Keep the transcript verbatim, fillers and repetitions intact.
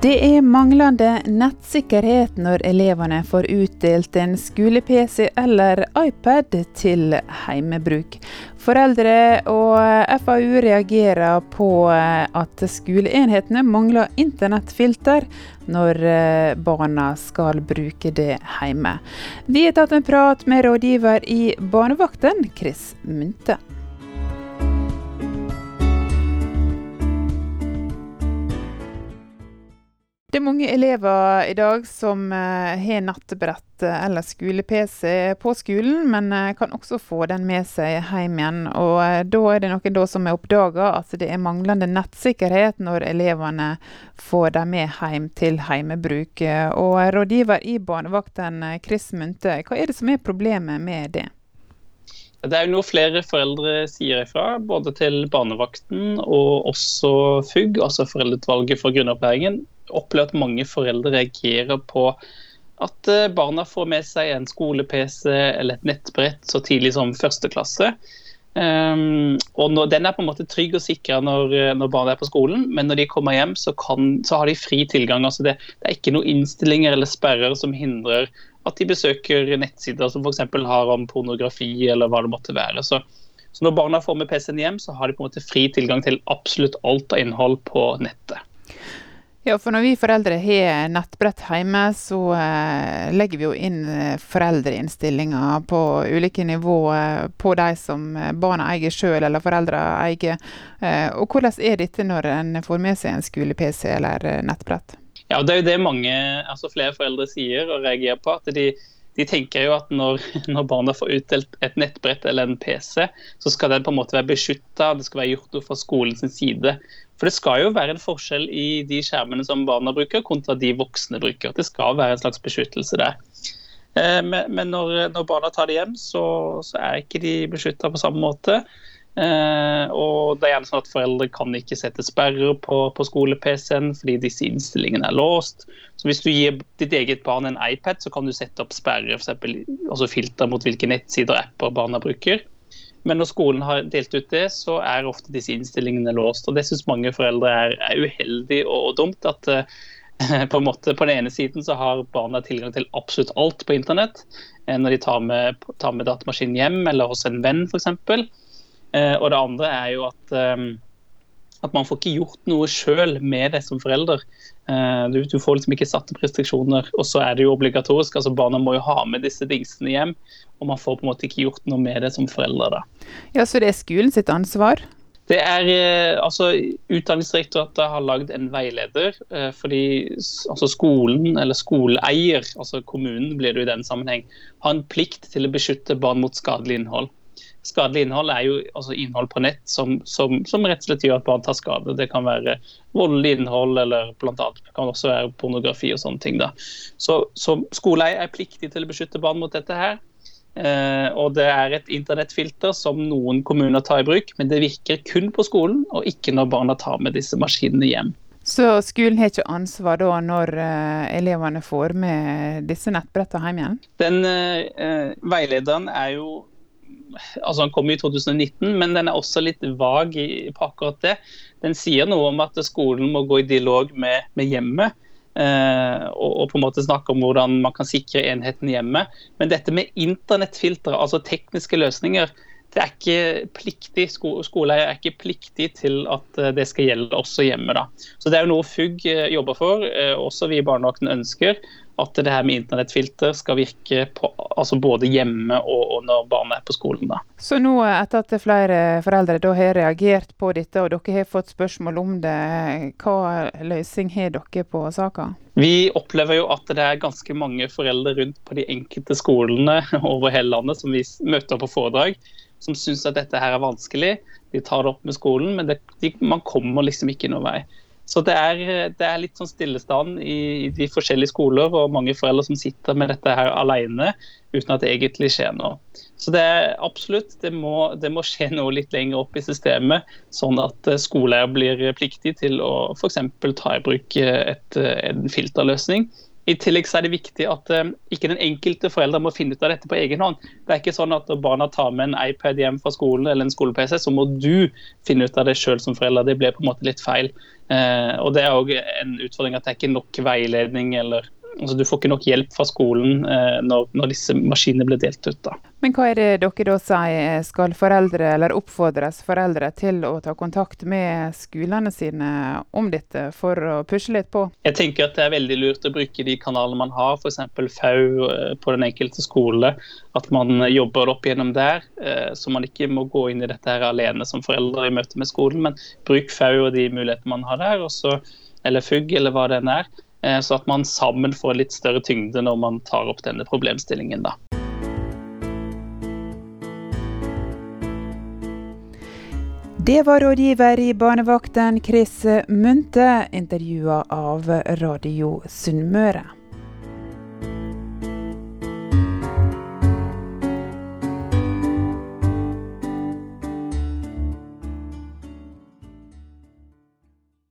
Det er manglende nettsikkerhet når elevene får utdelt en skole-PC eller iPad til heimebruk. Foreldre og F A U reagerer på at skoleenhetene mangler internettfilter når barna skal bruke det hjemme. Vi har tatt en prat med rådgiver i barnevakten, Chris Munthe. Det er mange elever i dag som har nattbrett eller skole-PC på skolen, men kan også få den med seg hjem igjen. Og da er det noen da som har oppdaget at det er manglende nettsikkerhet når elevene får dem med hjem til heimebruk. Og rådgiver i barnevakten, Chris Munthe, hva er det som er problemet med det? Det er jo noe flere foreldre sier ifra, både til barnevakten og også F U G, altså foreldreutvalget for grunnopplæringen, opplever at mange foreldre reagerer på at barna får med seg en skole-PC eller et nettbrett så tidlig som første klasse. Um, og når, den er på en måte trygg og sikker når, når barna er på skolen, men når de kommer hjem så, kan, så har de fri tilgang. Altså det, det er ikke noen innstillinger eller sperrer som hindrer at de besøker nettsider som for eksempel har om pornografi eller hva det måtte være. Så, så når barna får med P C-en hjem, så har de på en måte fri tilgang til absolutt alt av innhold på nettet. Ja, for når vi foreldre har nettbrett hjemme, så eh, legger vi jo inn foreldreinnstillinger på ulike nivåer på de som barna eier selv eller foreldre eier. Eh, og hvordan er dette når en får med seg en skole-PC eller nettbrett? Ja, det er jo det mange, altså flere foreldre sier og reagerer på, at de, de tenker jo at når, når barna får utdelt et nettbrett eller en P C, så skal den på en måte være beskyttet, det skal være gjort noe fra skolens side. For det skal jo være en forskjell i de skjermene som barna bruker kontra de voksne bruker. Det skal være en slags beskyttelse der. Men, men når, når barna tar det hjem, så, så er ikke de beskyttet på samme måte. Og det er gjerne sånn at foreldre kan ikke sette sperrer på, på skole-P C-en fordi disse innstillingene er låst. Så hvis du gir ditt eget barn en iPad, så kan du sette opp sperrer, for eksempel, altså filter mot hvilke nettsider og apper barna bruker. Men når skolen har delt ut det, så er ofte disse innstillingene låst. Og det synes mange foreldre er, er uheldig og, og dumt. At uh, på en måte på den ene siden så har barna tilgang til absolutt alt på internett. Uh, når de tar med, tar med datamaskinen hjem, eller hos en venn for eksempel. Uh, og det andre er jo at, um, at man får ikke gjort noe selv med det som forelder. Uh, du, du får liksom ikke satt opp restriksjoner, og så er det jo obligatorisk. Altså barna må jo ha med disse dingsene hjem. Og man får på en måte ikke gjort noe med det som foreldre da. Ja, så det er skolen sitt ansvar? Det er, altså Utdanningsdirektoratet har laget en veileder, fordi altså skolen eller skoleeier, altså kommunen blir det i den sammenheng, har en plikt til å beskytte barn mot skadelig innhold. Skadelig innhold er jo altså innhold på nett som, som, som rett og slett gjør at barn tar skade. Det kan være voldelig innhold, eller blant annet kan også være pornografi og sånne ting da. Så, så skoleeier er pliktig til å beskytte barn mot dette her. Uh, og det er et internettfilter som noen kommuner tar i bruk, men det virker kun på skolen og ikke når barna tar med disse maskinene hjem. Så skolen har ikke ansvar da når uh, elevene får med disse nettbrettene hjem igjen? Den uh, veilederen er jo, altså den kom i to tusen og nitten, men den er også litt vag i, på akkurat det. Den sier noe om at skolen må gå i dialog med, med hjemmet, Uh, og, og på en måte snakke om hvordan man kan sikre enheten hjemme. Men dette med internettfiltre, altså tekniske løsninger, det er ikke pliktig, sko skoleeier er ikke pliktig til at uh, det skal gjelde også hjemme da. Så det er jo noe F U G uh, jobber for, uh, også vi i barnevakten ønsker, at det her med internettfilter skal virke på, altså både hjemme og, og når barna er på skolen da. Så nå etter at flere foreldre da har reagert på dette, og dere har fått spørsmål om det, hva løsning har dere på saken? Vi opplever jo at det er ganske mange foreldre rundt på de enkelte skolene over hele landet som vi møter på foredrag, som synes at dette her er vanskelig. De tar det opp med skolen, men det, de, man kommer liksom ikke noen vei. Så det er, det er litt sånn stillestand i, i de forskjellige skoler, og mange foreldre som sitter med dette her alene, uten at det egentlig skjer noe. Så det er absolutt, det må, det må skje noe litt lenger opp i systemet, sånn at skoleeier blir pliktig til å for eksempel ta i bruk et, en filterløsning, I tillegg så er det viktig at uh, ikke den enkelte forelder må finne ut av dette på egen hånd. Det er ikke sånn at når barna tar med en iPad hjem fra skolen eller en skole-P C, så må du finne ut av det selv som forelder. Det blir på en måte litt feil. Uh, og det er også en utfordring at det er ikke nok veiledning, eller altså, du får ikke nok hjelp fra skolen uh, når, når disse maskinene blir delt ut da. Men hva er det dere da sier? Skal foreldre eller oppfordres foreldre til å ta kontakt med skolene sine om dette for å pushe litt på? Jeg tenker at det er veldig lurt å bruke de kanalene man har, for eksempel F A U på den enkelte skole, at man jobber opp gjennom der, så man ikke må gå inn i dette her alene som foreldre i møte med skolen, men bruk F A U og de mulighetene man har der, også, eller F U G eller hva det er, så at man sammen får litt større tyngde når man tar opp denne problemstillingen da. Det var rådgiver i barnevakten Chris Munthe, intervjuet av Radio Sunnmøre.